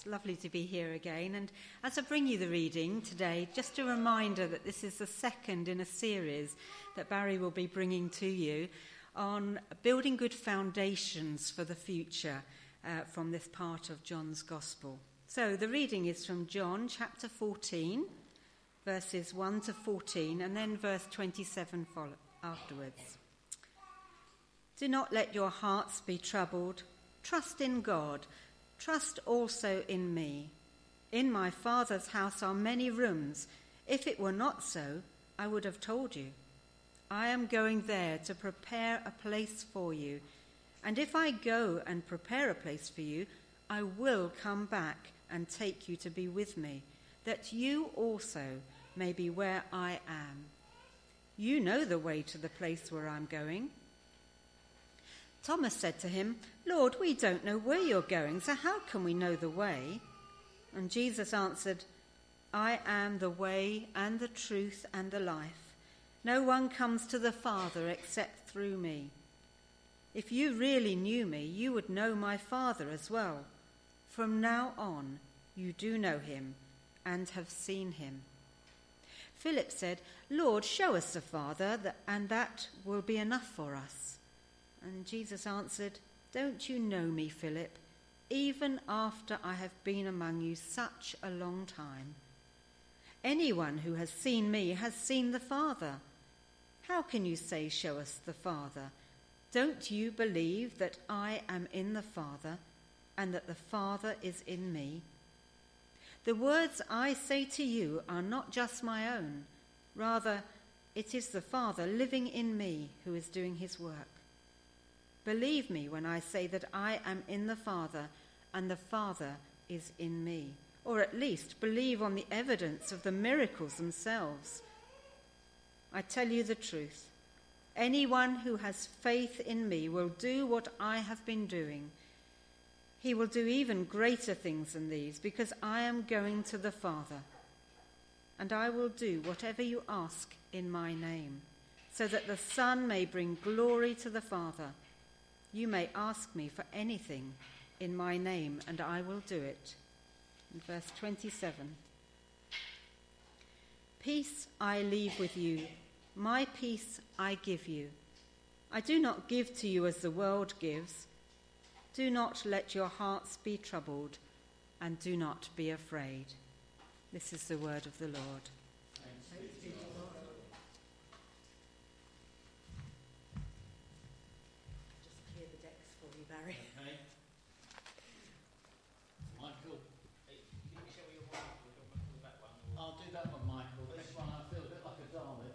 lovely to be here again. And as I bring you the reading today, just a reminder that this is the second in a series that Barry will be bringing to you on building good foundations for the future from this part of John's Gospel. So the reading is from John chapter 14, verses 1 to 14, and then verse 27 afterwards. Do not let your hearts be troubled. Trust in God. Trust also in me. In my Father's house are many rooms. If it were not so, I would have told you. I am going there to prepare a place for you. And if I go and prepare a place for you, I will come back and take you to be with me, that you also may be where I am. You know the way to the place where I'm going. Thomas said to him, Lord, we don't know where you're going, so how can we know the way? And Jesus answered, I am the way and the truth and the life. No one comes to the Father except through me. If you really knew me, you would know my Father as well. From now on, you do know him and have seen him. Philip said, Lord, show us the Father, and that will be enough for us. And Jesus answered, Don't you know me, Philip, even after I have been among you such a long time? Anyone who has seen me has seen the Father. How can you say, show us the Father? Don't you believe that I am in the Father and that the Father is in me? The words I say to you are not just my own. Rather, it is the Father living in me who is doing his work. Believe me when I say that I am in the Father and the Father is in me. Or at least believe on the evidence of the miracles themselves. I tell you the truth. Anyone who has faith in me will do what I have been doing. He will do even greater things than these, because I am going to the Father. And I will do whatever you ask in my name, so that the Son may bring glory to the Father. You may ask me for anything in my name, and I will do it. In verse 27. Peace I leave with you, my peace I give you. I do not give to you as the world gives. Do not let your hearts be troubled, and do not be afraid. This is the word of the Lord. Thanks be to God. Just clear the decks for you, Barry. Okay. Michael, hey, can you show me your one? That one? I'll do that one, Michael. This one I feel a bit like a Dalek.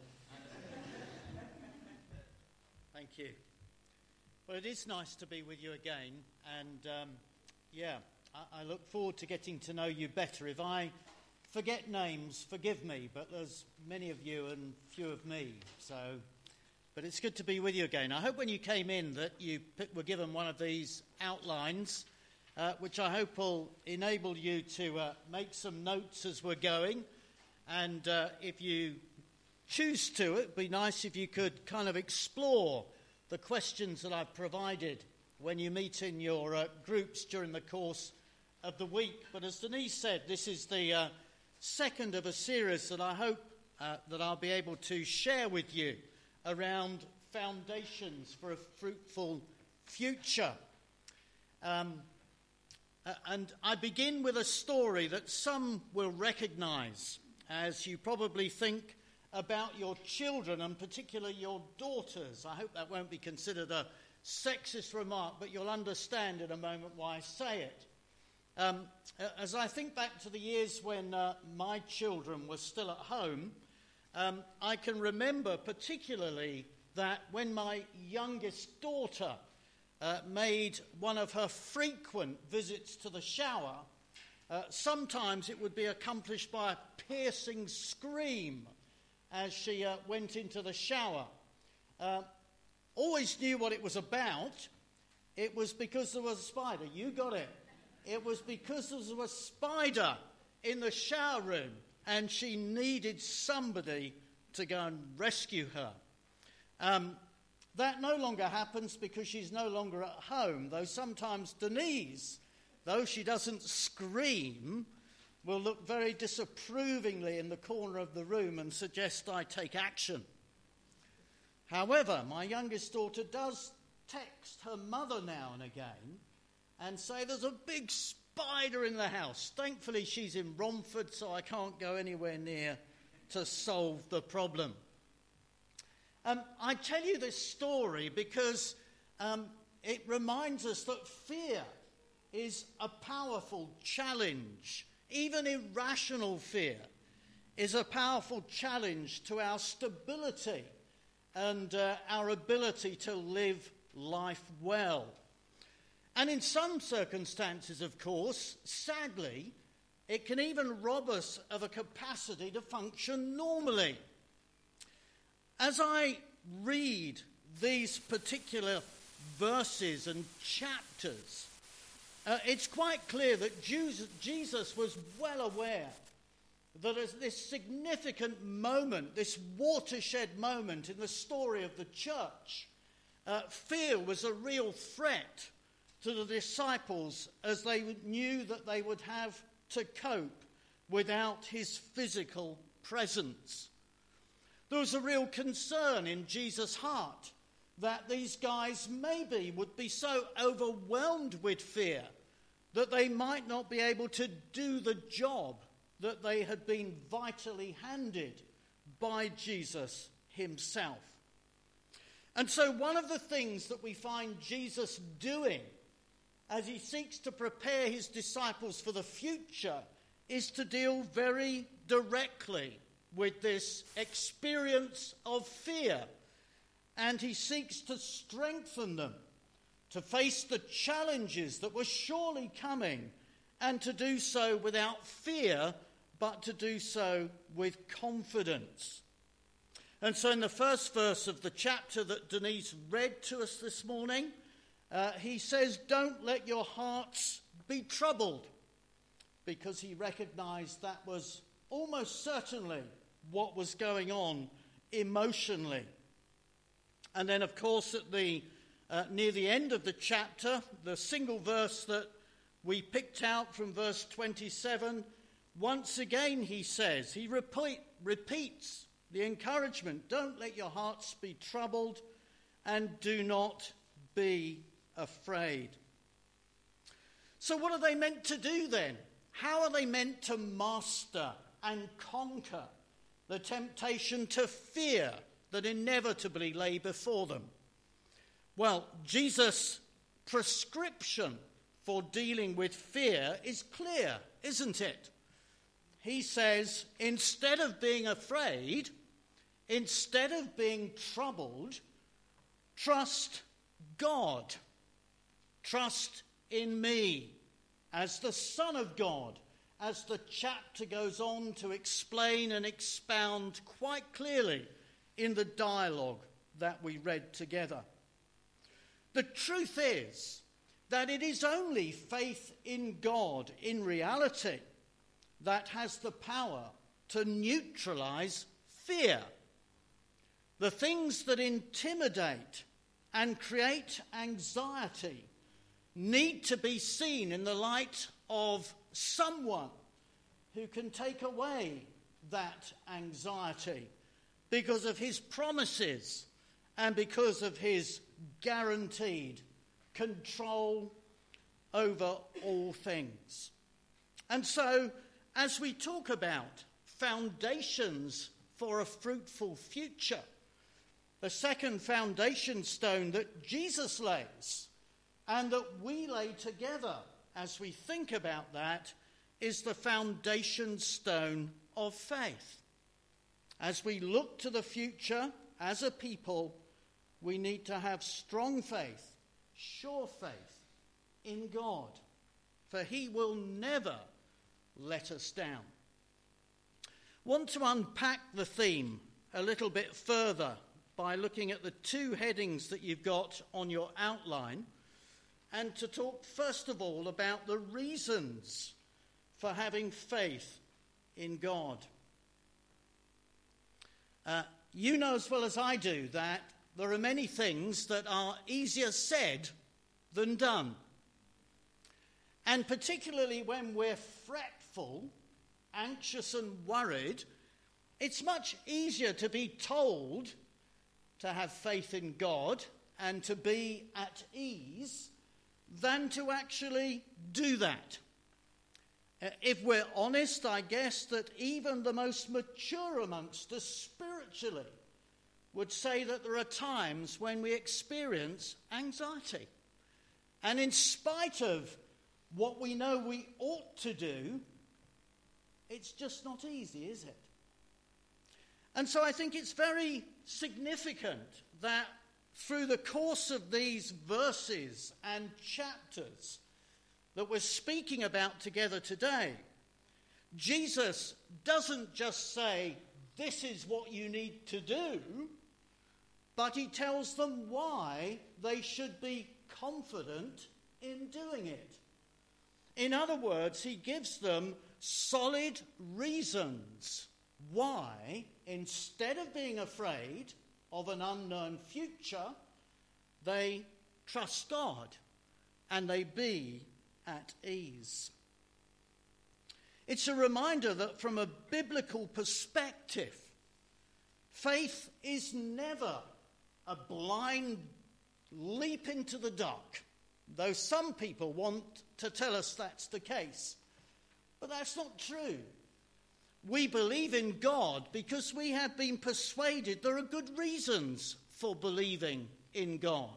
Thank you. Well, it is nice to be with you again, and I look forward to getting to know you better. If I forget names, forgive me, but there's many of you and few of me, but it's good to be with you again. I hope when you came in that you were given one of these outlines, which I hope will enable you to make some notes as we're going, and if you choose to, it'd be nice if you could kind of explore the questions that I've provided when you meet in your groups during the course of the week. But as Denise said, this is the second of a series that I hope that I'll be able to share with you around foundations for a fruitful future. And I begin with a story that some will recognise as you probably think about your children, and particularly your daughters. I hope that won't be considered a sexist remark, but you'll understand in a moment why I say it. As I think back to the years when my children were still at home, I can remember particularly that when my youngest daughter made one of her frequent visits to the shower, sometimes it would be accomplished by a piercing scream as she went into the shower. Always knew what it was about. It was because there was a spider. You got it. It was because there was a spider in the shower room and she needed somebody to go and rescue her. That no longer happens because she's no longer at home, though sometimes Denise though she doesn't scream, will look very disapprovingly in the corner of the room and suggest I take action. However, my youngest daughter does text her mother now and again and say there's a big spider in the house. Thankfully, she's in Romford, so I can't go anywhere near to solve the problem. I tell you this story because it reminds us that fear is a powerful challenge. Even irrational fear is a powerful challenge to our stability and our ability to live life well. And in some circumstances, of course, sadly, it can even rob us of a capacity to function normally. As I read these particular verses and chapters, it's quite clear that Jesus was well aware that as this significant moment, this watershed moment in the story of the church, fear was a real threat to the disciples as they knew that they would have to cope without his physical presence. There was a real concern in Jesus' heart that these guys maybe would be so overwhelmed with fear that they might not be able to do the job that they had been vitally handed by Jesus himself. And so one of the things that we find Jesus doing as he seeks to prepare his disciples for the future is to deal very directly with this experience of fear. And he seeks to strengthen them to face the challenges that were surely coming, and to do so without fear, but to do so with confidence. And so in the first verse of the chapter that Denise read to us this morning, he says, "Don't let your hearts be troubled," because he recognized that was almost certainly what was going on emotionally. And then, of course, at near the end of the chapter, the single verse that we picked out from verse 27, once again he says, he repeats the encouragement, "Don't let your hearts be troubled and do not be afraid." So what are they meant to do then? How are they meant to master and conquer the temptation to fear that inevitably lay before them? Well, Jesus' prescription for dealing with fear is clear, isn't it? He says, instead of being afraid, instead of being troubled, trust God. Trust in me as the Son of God, as the chapter goes on to explain and expound quite clearly in the dialogue that we read together. The truth is that it is only faith in God in reality that has the power to neutralize fear. The things that intimidate and create anxiety need to be seen in the light of someone who can take away that anxiety because of his promises and because of his guaranteed control over all things. And so, as we talk about foundations for a fruitful future, the second foundation stone that Jesus lays and that we lay together as we think about that is the foundation stone of faith. As we look to the future as a people, we need to have strong faith, sure faith in God, for he will never let us down. Want to unpack the theme a little bit further by looking at the two headings that you've got on your outline, and to talk first of all about the reasons for having faith in God. You know as well as I do that there are many things that are easier said than done. And particularly when we're fretful, anxious and worried, it's much easier to be told to have faith in God and to be at ease than to actually do that. If we're honest, I guess that even the most mature amongst us spiritually would say that there are times when we experience anxiety. And in spite of what we know we ought to do, it's just not easy, is it? And so I think it's very significant that through the course of these verses and chapters that we're speaking about together today, Jesus doesn't just say, this is what you need to do, but he tells them why they should be confident in doing it. In other words, he gives them solid reasons why, instead of being afraid of an unknown future, they trust God and they be at ease. It's a reminder that from a biblical perspective, faith is never a blind leap into the dark, though some people want to tell us that's the case. But that's not true. We believe in God because we have been persuaded there are good reasons for believing in God.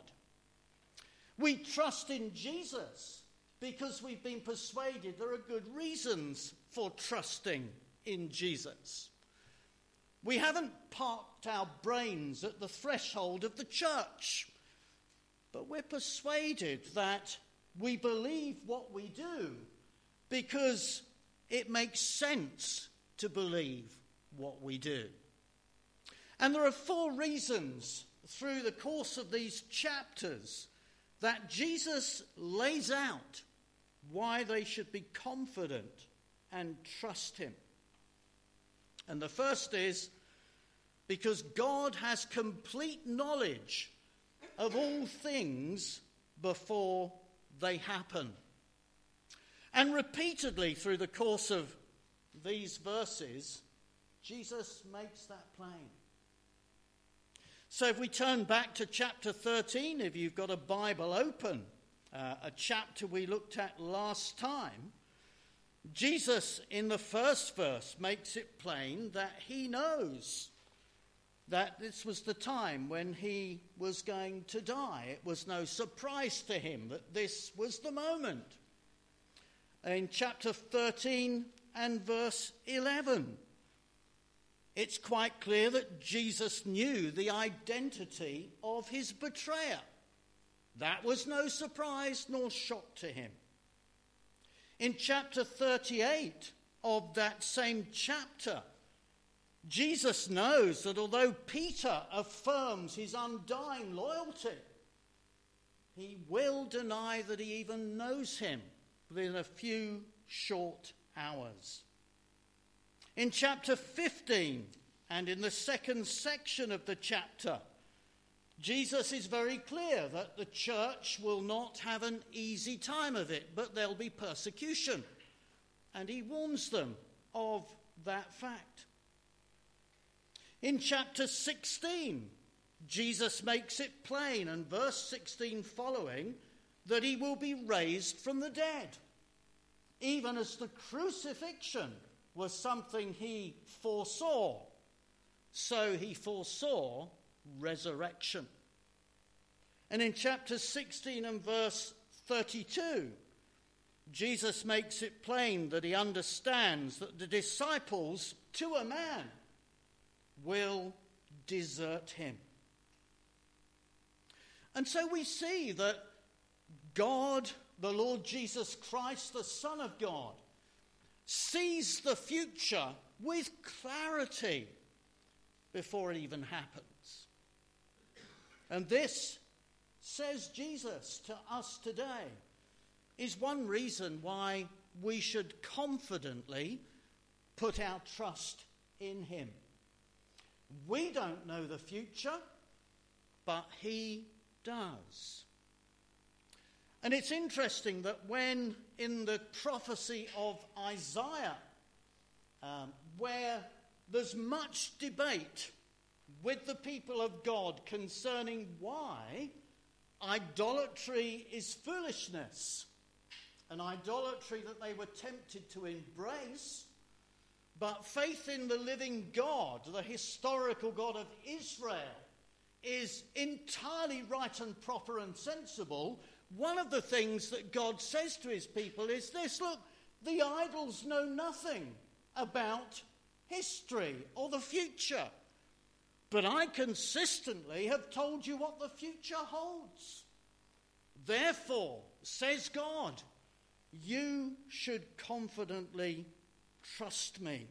We trust in Jesus because we've been persuaded there are good reasons for trusting in Jesus. We haven't parked our brains at the threshold of the church, but we're persuaded that we believe what we do because it makes sense to believe what we do. And there are 4 reasons through the course of these chapters that Jesus lays out why they should be confident and trust him. And the first is because God has complete knowledge of all things before they happen. And repeatedly through the course of these verses, Jesus makes that plain. So if we turn back to chapter 13, if you've got a Bible open, a chapter we looked at last time, Jesus in the first verse makes it plain that he knows that this was the time when he was going to die. It was no surprise to him that this was the moment. In chapter 13 and verse 11, it's quite clear that Jesus knew the identity of his betrayer. That was no surprise nor shock to him. In chapter 38 of that same chapter, Jesus knows that although Peter affirms his undying loyalty, he will deny that he even knows him within a few short hours. In chapter 15 and in the second section of the chapter, Jesus is very clear that the church will not have an easy time of it, but there'll be persecution. And he warns them of that fact. In chapter 16, Jesus makes it plain, and verse 16 following, that he will be raised from the dead. Even as the crucifixion was something he foresaw, so he foresaw resurrection. And in chapter 16 and verse 32, Jesus makes it plain that he understands that the disciples, to a man, will desert him. And so we see that God, the Lord Jesus Christ, the Son of God, sees the future with clarity before it even happens. And this, says Jesus to us today, is one reason why we should confidently put our trust in him. We don't know the future, but he does. And it's interesting that when in the prophecy of Isaiah, where there's much debate with the people of God concerning why idolatry is foolishness, an idolatry that they were tempted to embrace, but faith in the living God, the historical God of Israel, is entirely right and proper and sensible. One of the things that God says to his people is this: look, the idols know nothing about history or the future, but I consistently have told you what the future holds. Therefore, says God, you should confidently trust me.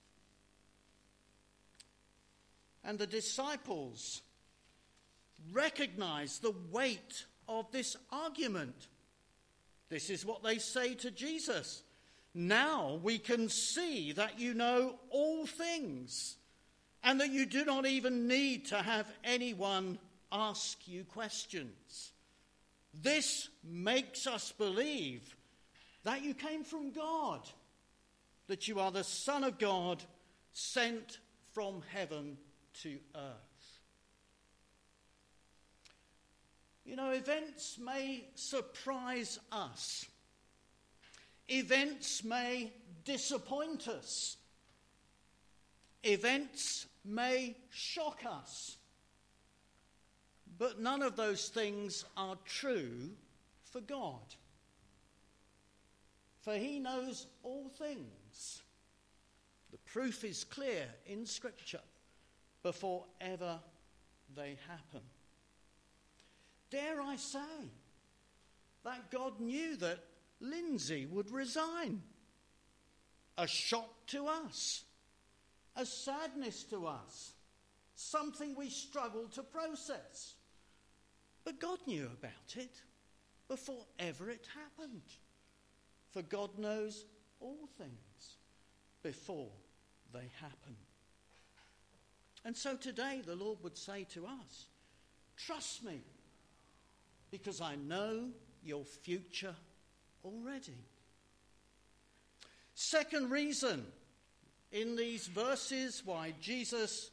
And the disciples recognize the weight of this argument. This is what they say to Jesus: now we can see that you know all things, and that you do not even need to have anyone ask you questions. This makes us believe that you came from God, that you are the Son of God, sent from heaven to earth. You know, events may surprise us. Events may disappoint us. Events may shock us. But none of those things are true for God. For he knows all things. The proof is clear in Scripture before ever they happen. Dare I say that God knew that Lindsay would resign? A shock to us, a sadness to us, something we struggle to process. But God knew about it before ever it happened. For God knows all things before they happen. And so today the Lord would say to us, trust me, because I know your future already. Second reason in these verses why Jesus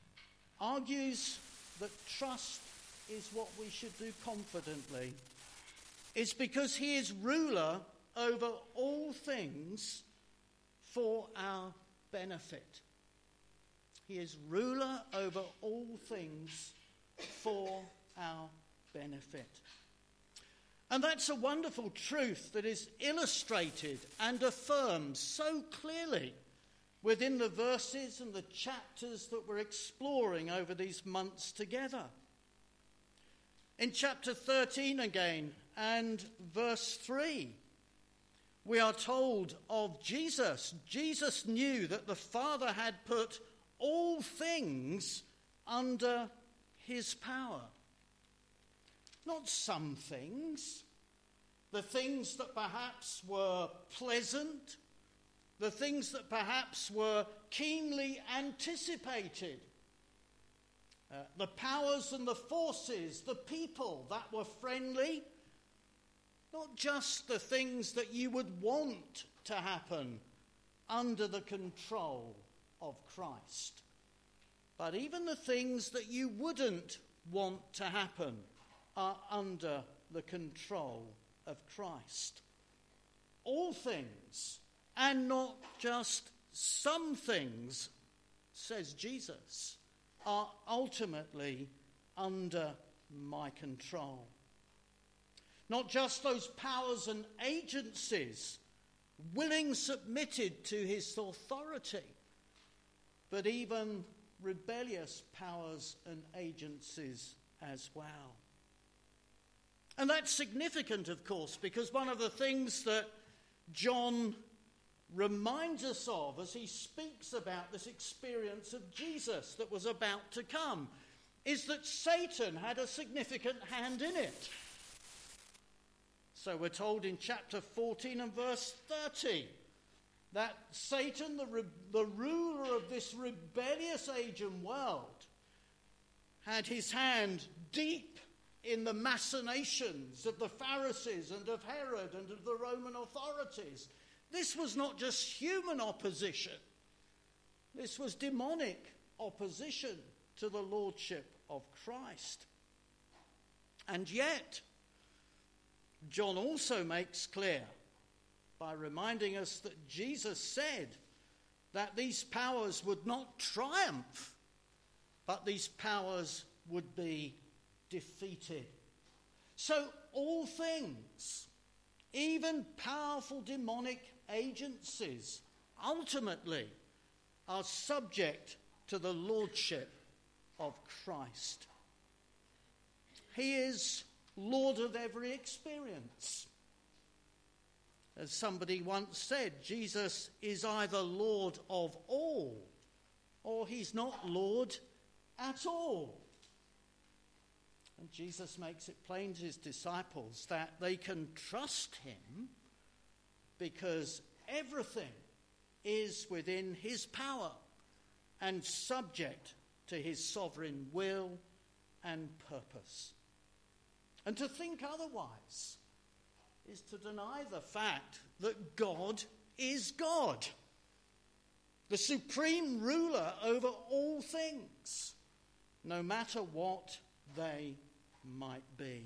argues that trust is what we should do confidently is because he is ruler over all things for our benefit. He is ruler over all things for our benefit. And that's a wonderful truth that is illustrated and affirmed so clearly within the verses and the chapters that we're exploring over these months together. In chapter 13 again and verse 3, we are told of Jesus. Jesus knew that the Father had put all things under his power. Not some things, the things that perhaps were pleasant, the things that perhaps were keenly anticipated, the powers and the forces, the people that were friendly, not just the things that you would want to happen under the control of Christ, but even the things that you wouldn't want to happen are under the control of Christ. All things, and not just some things, says Jesus, are ultimately under my control. Not just those powers and agencies willing submitted to his authority, but even rebellious powers and agencies as well. And that's significant, of course, because one of the things that John reminds us of as he speaks about this experience of Jesus that was about to come is that Satan had a significant hand in it. So we're told in chapter 14 and verse 30 that Satan, the ruler of this rebellious age and world, had his hand deep in the machinations of the Pharisees and of Herod and of the Roman authorities. This was not just human opposition. This was demonic opposition to the lordship of Christ. And yet, John also makes clear by reminding us that Jesus said that these powers would not triumph, but these powers would be defeated. So all things, even powerful demonic agencies, ultimately are subject to the lordship of Christ. He is Lord of every experience. As somebody once said, Jesus is either Lord of all, or he's not Lord at all. And Jesus makes it plain to his disciples that they can trust him because everything is within his power and subject to his sovereign will and purpose. And to think otherwise is to deny the fact that God is God, the supreme ruler over all things, no matter what they might be.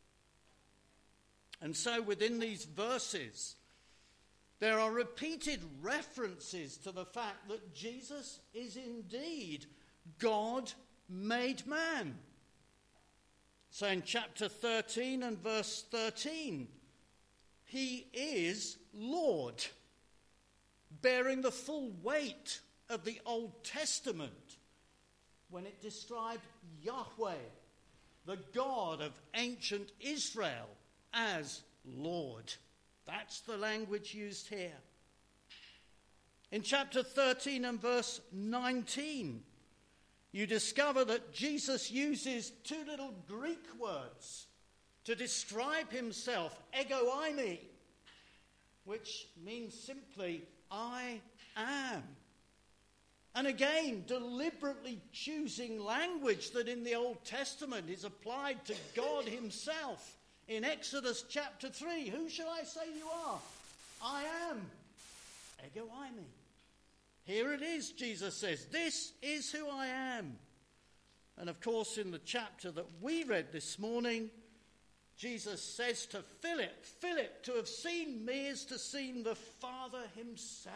And so within these verses, there are repeated references to the fact that Jesus is indeed God made man. So in chapter 13 and verse 13, he is Lord, bearing the full weight of the Old Testament when it described Yahweh, the God of ancient Israel, as Lord. That's the language used here. In chapter 13 and verse 19, you discover that Jesus uses two little Greek words to describe himself, ego eimi, which means simply, I am. And again, deliberately choosing language that in the Old Testament is applied to God himself. In Exodus chapter 3, who shall I say you are? I am. Ego eimi. Here it is, Jesus says, this is who I am. And of course, in the chapter that we read this morning, Jesus says to Philip, Philip, to have seen me is to see the Father himself.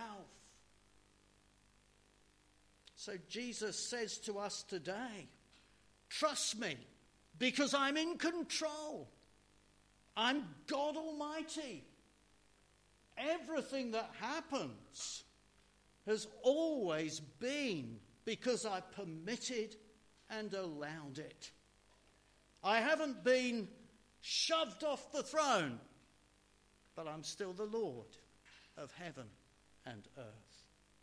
So Jesus says to us today, trust me, because I'm in control. I'm God Almighty. Everything that happens has always been because I permitted and allowed it. I haven't been shoved off the throne, but I'm still the Lord of heaven and earth.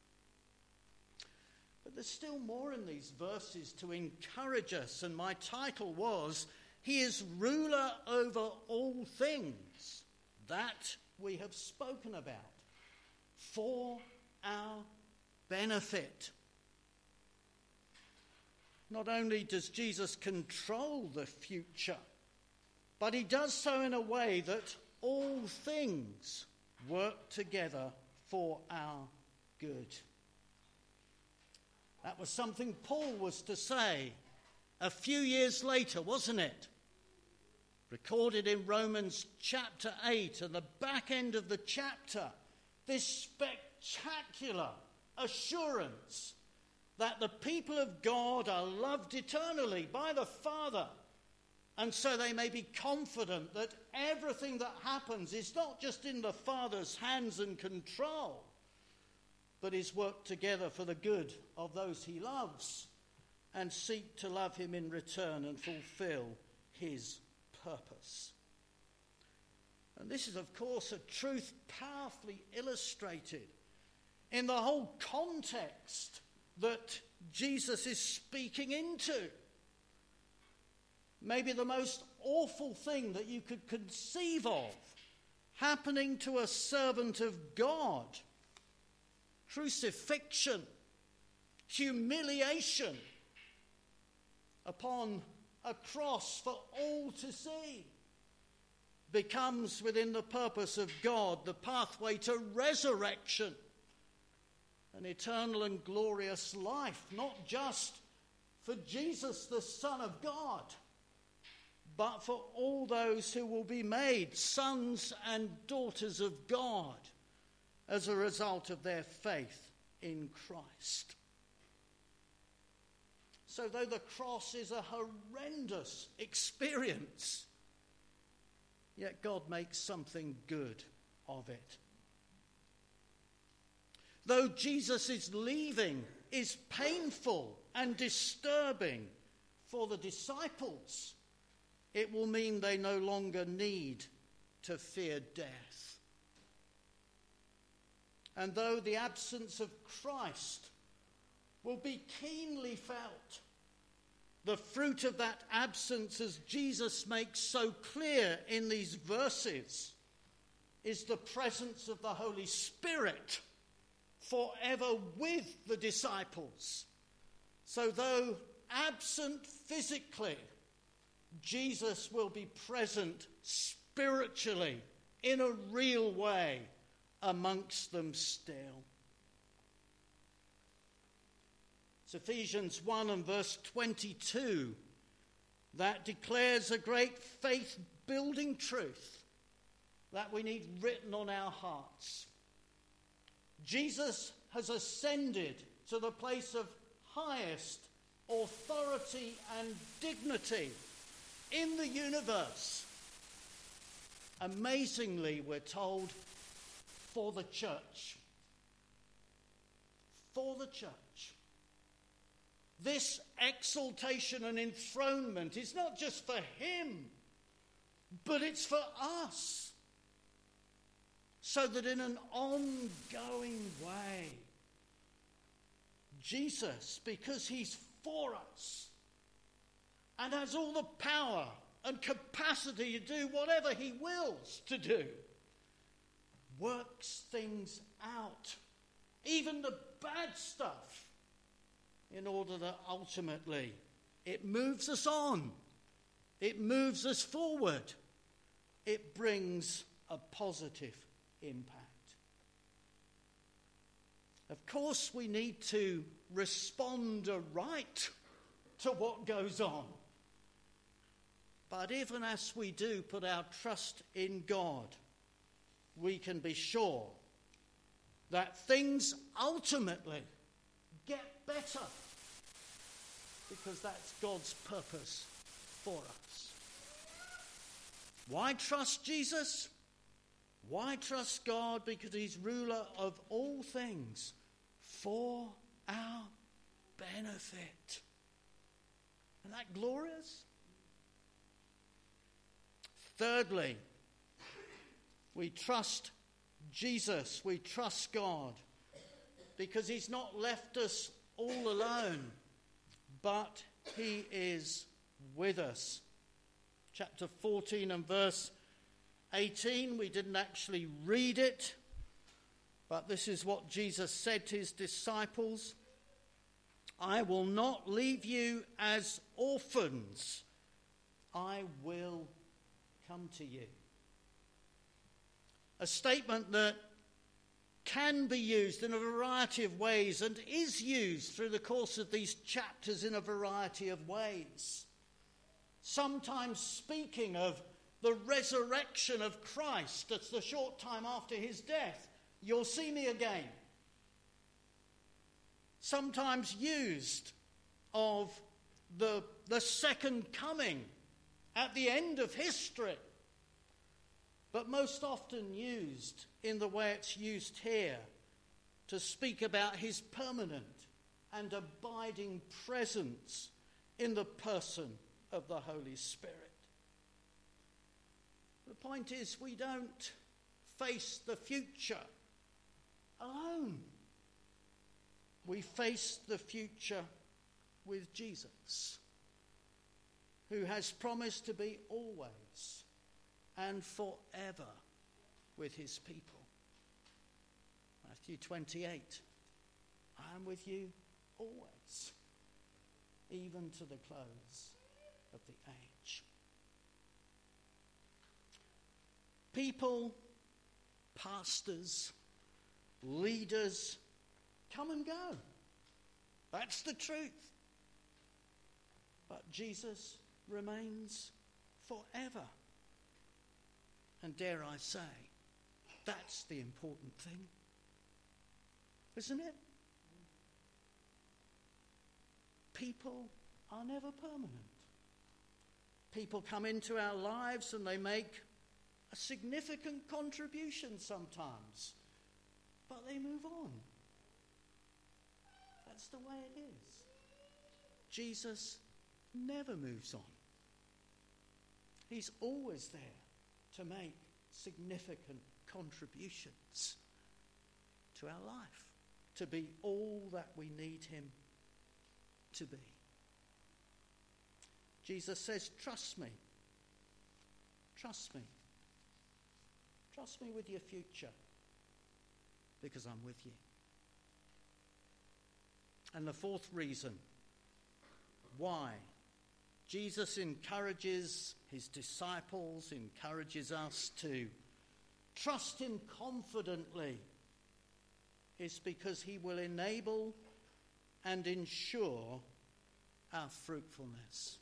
But there's still more in these verses to encourage us, and my title was, He is ruler over all things. That we have spoken about for our benefit. Not only does Jesus control the future, but he does so in a way that all things work together for our good. That was something Paul was to say a few years later, wasn't it? Recorded in Romans chapter 8, and the back end of the chapter, this spectacular assurance that the people of God are loved eternally by the Father, and so they may be confident that everything that happens is not just in the Father's hands and control, but is worked together for the good of those he loves and seek to love him in return and fulfill his purpose. And this is, of course, a truth powerfully illustrated in the whole context that Jesus is speaking into. Maybe the most awful thing that you could conceive of happening to a servant of God: crucifixion, humiliation upon a cross for all to see, becomes within the purpose of God the pathway to resurrection, an eternal and glorious life, not just for Jesus, the Son of God, but for all those who will be made sons and daughters of God as a result of their faith in Christ. So though the cross is a horrendous experience, yet God makes something good of it. Though Jesus' leaving is painful and disturbing for the disciples, it will mean they no longer need to fear death. And though the absence of Christ will be keenly felt, the fruit of that absence, as Jesus makes so clear in these verses, is the presence of the Holy Spirit forever with the disciples. So though absent physically, Jesus will be present spiritually in a real way amongst them still. It's Ephesians 1 and verse 22 that declares a great faith-building truth that we need written on our hearts. Jesus has ascended to the place of highest authority and dignity in the universe. Amazingly, we're told, for the church. For the church. This exaltation and enthronement is not just for him, but it's for us. So that in an ongoing way, Jesus, because he's for us and has all the power and capacity to do whatever he wills to do, works things out, even the bad stuff, in order that ultimately it moves us on, it moves us forward, it brings a positive impact. Of course, we need to respond aright to what goes on. But even as we do put our trust in God, we can be sure that things ultimately get better, because that's God's purpose for us. Why trust Jesus? Why trust God? Because he's ruler of all things for our benefit. Isn't that glorious? Thirdly, we trust Jesus, we trust God, because he's not left us all alone, but he is with us. Chapter 14 and verse 18, we didn't actually read it, but this is what Jesus said to his disciples: I will not leave you as orphans, I will come to you. A statement that can be used in a variety of ways and is used through the course of these chapters in a variety of ways. Sometimes speaking of the resurrection of Christ, that's the short time after his death. You'll see me again. Sometimes used of the second coming at the end of history, but most often used in the way it's used here, to speak about his permanent and abiding presence in the person of the Holy Spirit. The point is, we don't face the future alone. We face the future with Jesus, who has promised to be always and forever with his people. Matthew 28, I am with you always, even to the close of the age. People, pastors, leaders come and go. That's the truth. But Jesus remains forever. And dare I say, that's the important thing, isn't it? People are never permanent. People come into our lives and they make a significant contribution sometimes, but they move on. That's the way it is. Jesus never moves on. He's always there to make significant contributions to our life, to be all that we need him to be. Jesus says, trust me. Trust me. Trust me with your future, because I'm with you. And the fourth reason why Jesus encourages his disciples, encourages us to trust him confidently, is because he will enable and ensure our fruitfulness.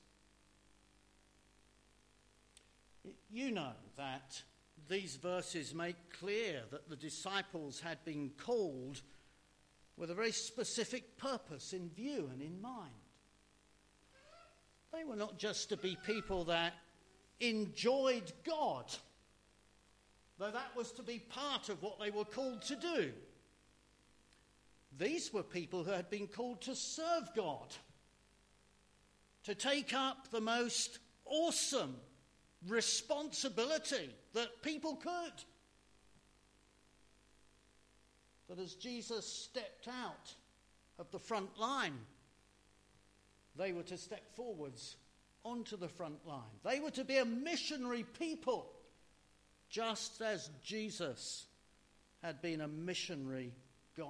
You know that these verses make clear that the disciples had been called with a very specific purpose in view and in mind. They were not just to be people that enjoyed God, though that was to be part of what they were called to do. These were people who had been called to serve God, to take up the most awesome responsibility that people could. That as Jesus stepped out of the front line, they were to step forwards onto the front line. They were to be a missionary people, just as Jesus had been a missionary God.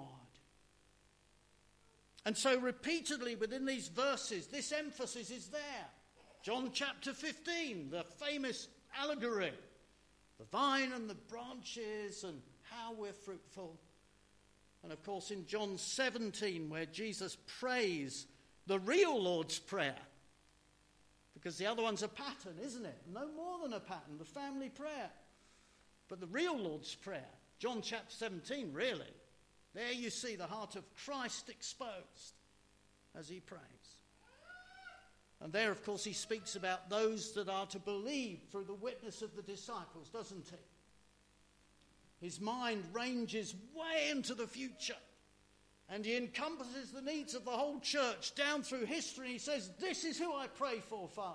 And so repeatedly within these verses, this emphasis is there. John chapter 15, the famous allegory, the vine and the branches and how we're fruitful. And of course in John 17, where Jesus prays the real Lord's Prayer, because the other one's a pattern, isn't it? No more than a pattern, the family prayer. But the real Lord's Prayer, John chapter 17, really, there you see the heart of Christ exposed as he prays. And there, of course, he speaks about those that are to believe through the witness of the disciples, doesn't he? His mind ranges way into the future. And he encompasses the needs of the whole church down through history. He says, this is who I pray for, Father.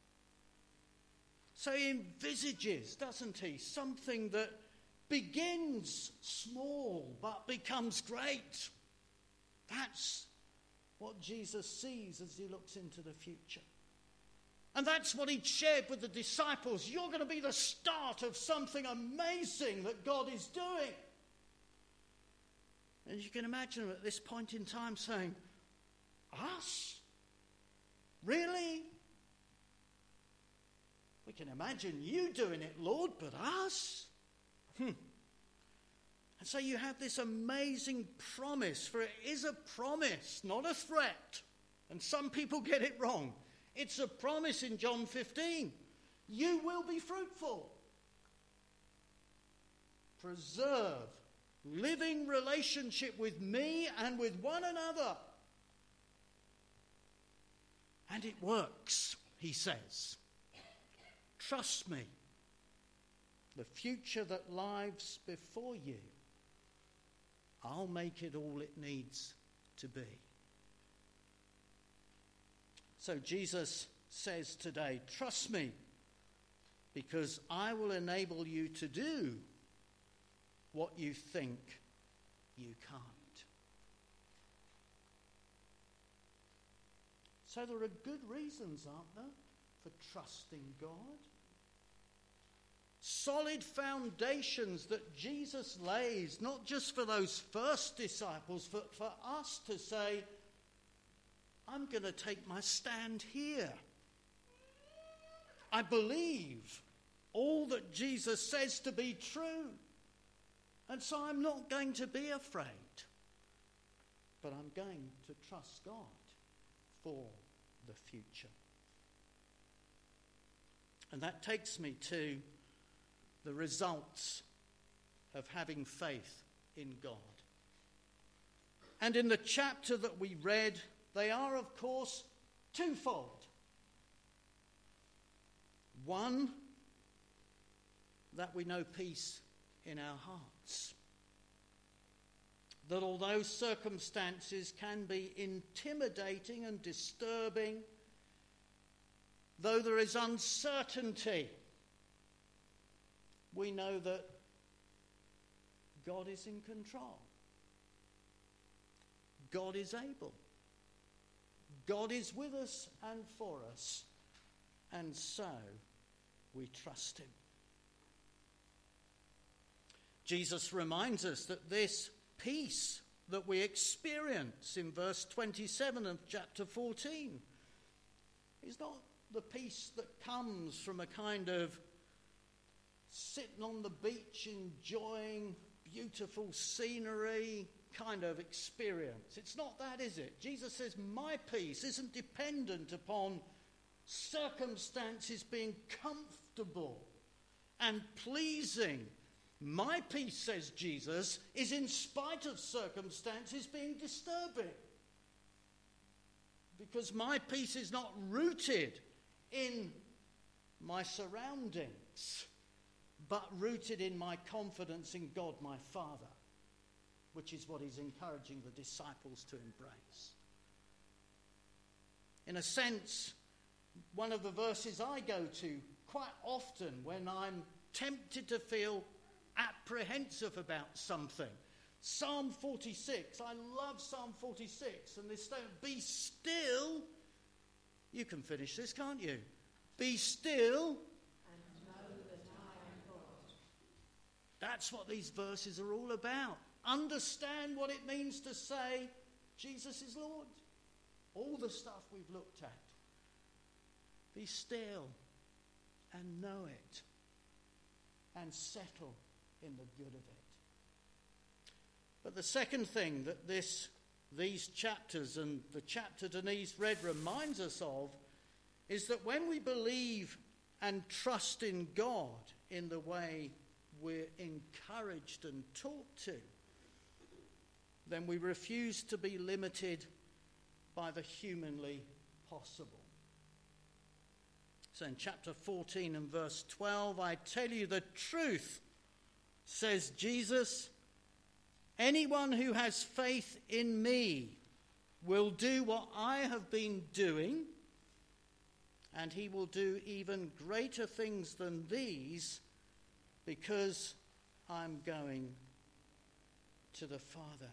So he envisages, doesn't he, something that begins small but becomes great. That's what Jesus sees as he looks into the future. And that's what he shared with the disciples. You're going to be the start of something amazing that God is doing. And you can imagine at this point in time saying, us? Really? We can imagine you doing it, Lord, but us? And so you have this amazing promise, for it is a promise, not a threat. And some people get it wrong. It's a promise in John 15. You will be fruitful. Preserve living relationship with me and with one another. And it works, he says. Trust me. The future that lies before you, I'll make it all it needs to be. So Jesus says today, trust me, because I will enable you to do what you think you can't. So there are good reasons, aren't there, for trusting God? Solid foundations that Jesus lays, not just for those first disciples, but for us to say, I'm going to take my stand here. I believe all that Jesus says to be true. And so I'm not going to be afraid. But I'm going to trust God for the future. And that takes me to the results of having faith in God. And in the chapter that we read, they are, of course, twofold. One, that we know peace in our hearts. That although circumstances can be intimidating and disturbing, though there is uncertainty, we know that God is in control. God is able. God is with us and for us. And so we trust him. Jesus reminds us that this peace that we experience in verse 27 of chapter 14 is not the peace that comes from a kind of sitting on the beach enjoying beautiful scenery kind of experience. It's not that, is it? Jesus says, my peace isn't dependent upon circumstances being comfortable and pleasing. My peace, says Jesus, is in spite of circumstances being disturbing. Because my peace is not rooted in my surroundings, but rooted in my confidence in God, my Father, which is what he's encouraging the disciples to embrace. In a sense, one of the verses I go to quite often when I'm tempted to feel apprehensive about something. Psalm 46. I love Psalm 46. And this statement, be still. You can finish this, can't you? Be still. And know that I am God. That's what these verses are all about. Understand what it means to say, Jesus is Lord. All the stuff we've looked at. Be still and know it. And settle in the good of it. But the second thing that these chapters and the chapter Denise read reminds us of is that when we believe and trust in God in the way we're encouraged and taught to, then we refuse to be limited by the humanly possible. So in chapter 14 and verse 12, I tell you the truth, says Jesus, anyone who has faith in me will do what I have been doing, and he will do even greater things than these, because I'm going to the Father.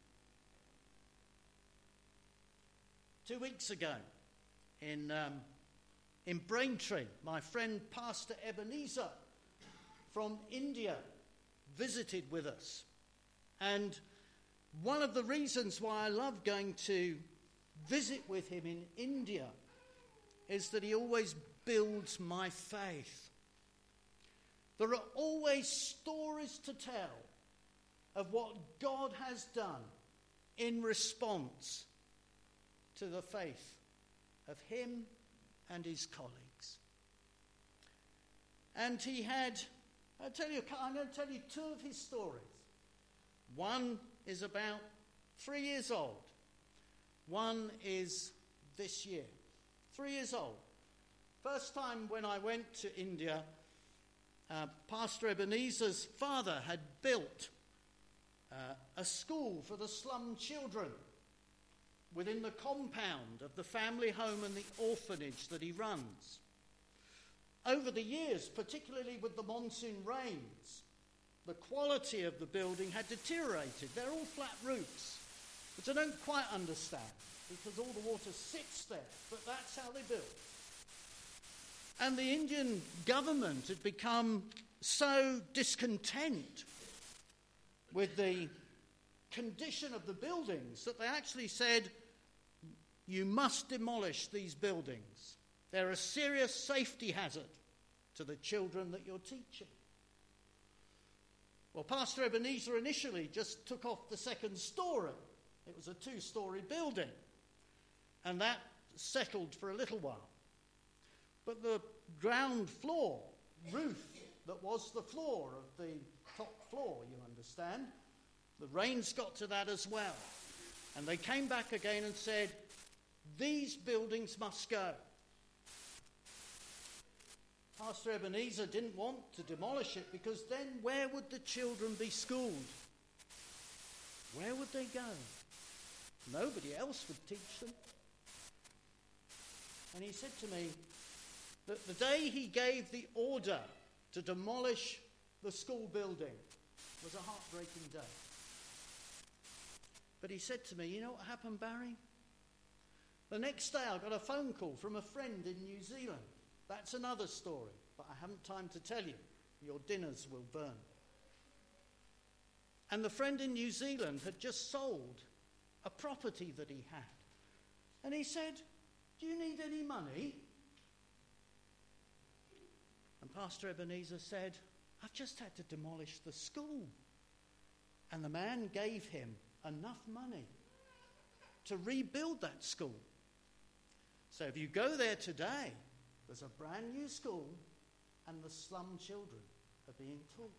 2 weeks ago in Braintree, my friend Pastor Ebenezer from India visited with us. And one of the reasons why I love going to visit with him in India is that he always builds my faith. There are always stories to tell of what God has done in response to the faith of him and his colleagues. And he had, I'm going to tell you two of his stories. One is about 3 years old. One is this year. 3 years old. First time when I went to India, Pastor Ebenezer's father had built a school for the slum children within the compound of the family home and the orphanage that he runs. Over the years, particularly with the monsoon rains, the quality of the building had deteriorated. They're all flat roofs, which I don't quite understand because all the water sits there, but that's how they built. And the Indian government had become so discontent with the condition of the buildings that they actually said, you must demolish these buildings They're a serious safety hazard to the children that you're teaching. Well, Pastor Ebenezer initially just took off the second story. It was a 2-story building, and that settled for a little while. But the ground floor roof that was the floor of the top floor, you understand, the rains got to that as well. And they came back again and said, these buildings must go. Pastor Ebenezer didn't want to demolish it because then where would the children be schooled? Where would they go? Nobody else would teach them. And he said to me that the day he gave the order to demolish the school building was a heartbreaking day. But he said to me, you know what happened, Barry? The next day I got a phone call from a friend in New Zealand. That's another story, but I haven't time to tell you. Your dinners will burn. And the friend in New Zealand had just sold a property that he had. And he said, do you need any money? And Pastor Ebenezer said, I've just had to demolish the school. And the man gave him enough money to rebuild that school. So if you go there today, there's a brand new school and the slum children are being taught.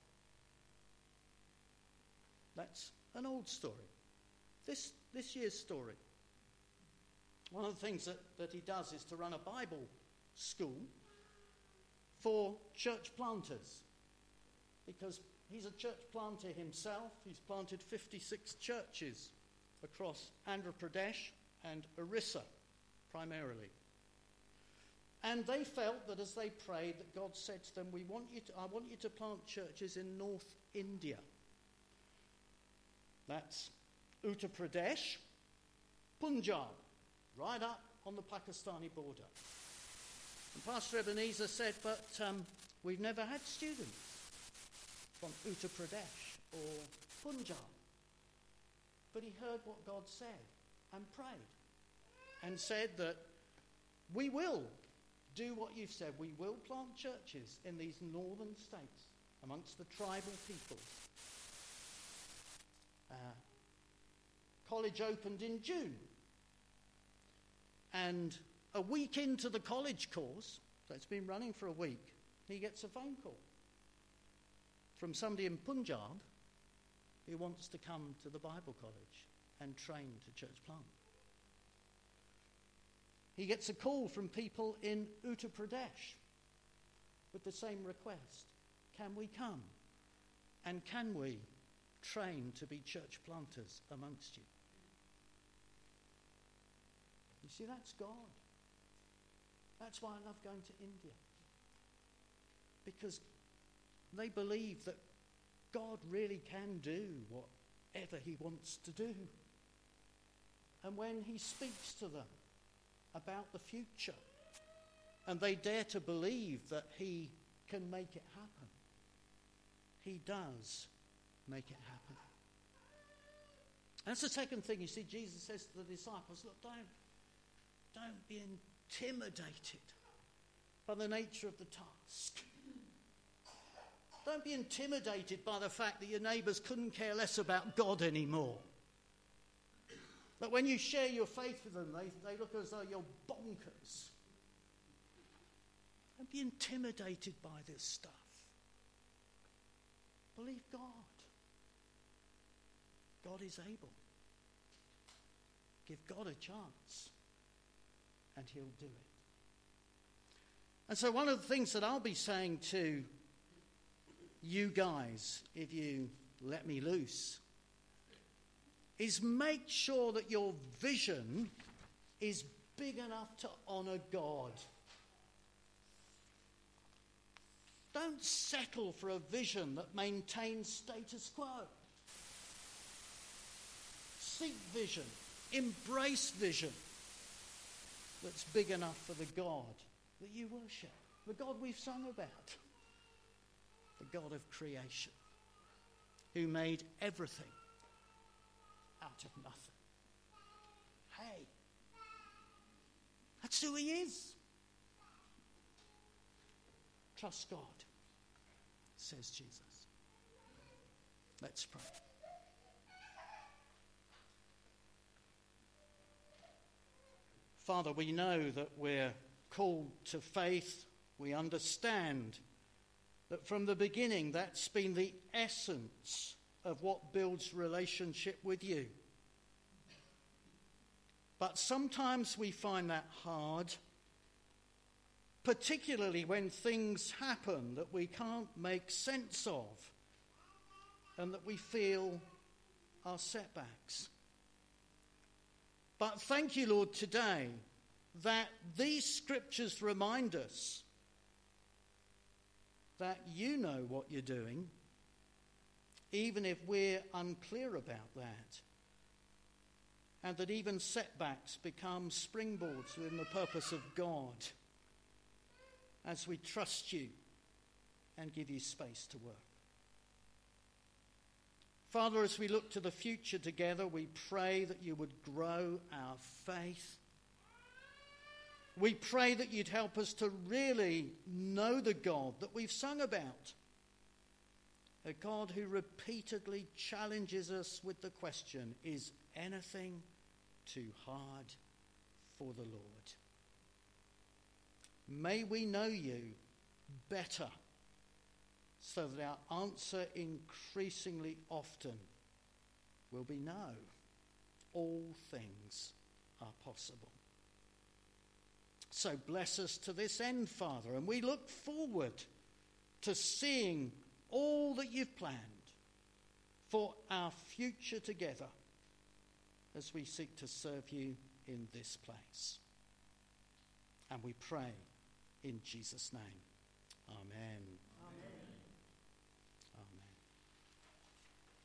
That's an old story. This year's story. One of the things that he does is to run a Bible school for church planters, because he's a church planter himself. He's planted 56 churches across Andhra Pradesh and Orissa primarily. And they felt that as they prayed that God said to them, I want you to plant churches in North India. That's Uttar Pradesh, Punjab, right up on the Pakistani border. And Pastor Ebenezer said, but we've never had students from Uttar Pradesh or Punjab. But he heard what God said and prayed and said that we will do what you've said. We will plant churches in these northern states amongst the tribal peoples. College opened in June. And a week into the college course, so it's been running for a week, he gets a phone call from somebody in Punjab who wants to come to the Bible college and train to church plant. He gets a call from people in Uttar Pradesh with the same request. Can we come? And can we train to be church planters amongst you? You see, that's God. That's why I love going to India. Because they believe that God really can do whatever he wants to do. And when he speaks to them about the future, and they dare to believe that he can make it happen, he does make it happen. That's the second thing. You see, Jesus says to the disciples, look, don't be intimidated by the nature of the task. Don't be intimidated by the fact that your neighbours couldn't care less about God anymore. That when you share your faith with them, they look as though you're bonkers. Don't be intimidated by this stuff. Believe God. God is able. Give God a chance, and he'll do it. And so one of the things that I'll be saying to you guys, if you let me loose, is make sure that your vision is big enough to honour God. Don't settle for a vision that maintains status quo. Seek vision, embrace vision that's big enough for the God that you worship, the God we've sung about, the God of creation, who made everything out of nothing. Hey, that's who he is. Trust God, says Jesus. Let's pray. Father, we know that we're called to faith. We understand that from the beginning that's been the essence of what builds relationship with you. But sometimes we find that hard, particularly when things happen that we can't make sense of and that we feel are setbacks. But thank you, Lord, today that these scriptures remind us that you know what you're doing, even if we're unclear about that, and that even setbacks become springboards within the purpose of God as we trust you and give you space to work. Father, as we look to the future together, we pray that you would grow our faith. We pray that you'd help us to really know the God that we've sung about. A God who repeatedly challenges us with the question, is anything too hard for the Lord? May we know you better, so that our answer increasingly often will be no. All things are possible. So bless us to this end, Father, and we look forward to seeing all that you've planned for our future together as we seek to serve you in this place. And we pray in Jesus' name. Amen.